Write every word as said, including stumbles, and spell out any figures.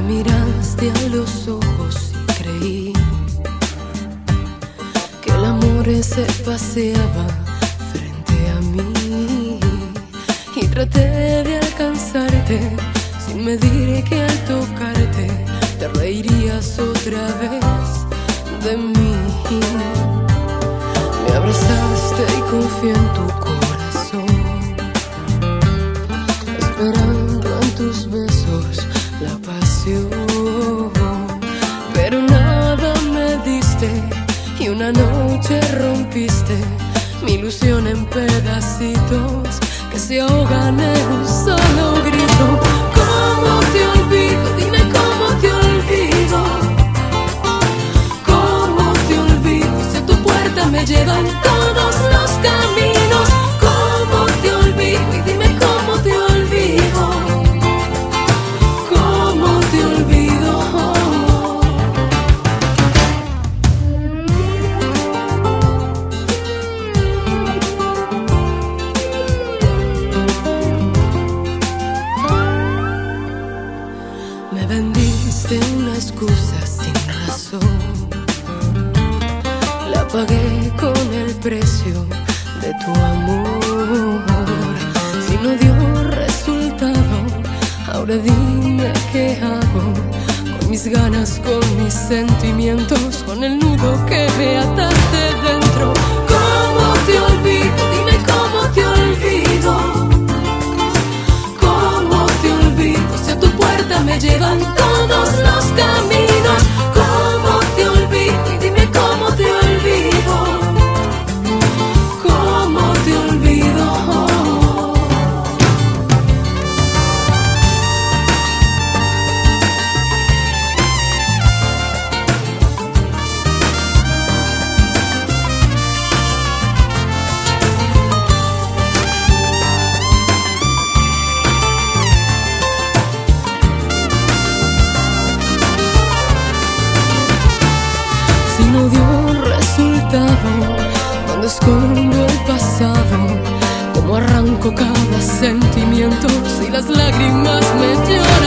miraste a los ojos y creí que el amor se paseaba frente a mí, y traté de alcanzarte sin medir que al tocarte te reirías otra vez de mí. Me abrazaste y confié en tu corazón, esperando en tus besos la pasión, pero nada me diste y una noche rompiste mi ilusión en pedacitos que se ahogan en un solo grito. ¿Cómo te olvido? Dime cómo te olvido. ¿Cómo te olvido? Si a tu puerta me llevan todos los caminos. ¿Cómo te olvido? Y dime cómo te olvido. ¿Cómo te olvido? Me vendiste una excusa sin razón, la pagué con el precio de tu amor. Si no dio resultado, ahora dime qué hago con mis ganas, con mis sentimientos, con el nudo que me ataste dentro. ¿Cómo te olvido? Dime cómo te olvido. ¿Cómo te olvido? Si a tu puerta me llevan todos los caminos. ¿Cómo te olvido? Y dime cómo te olvido. ¿Cómo te olvido? Si no dio resultado, ¿dónde escondo el pasado? ¿Cómo arranco cada sentimiento si las lágrimas me lloran?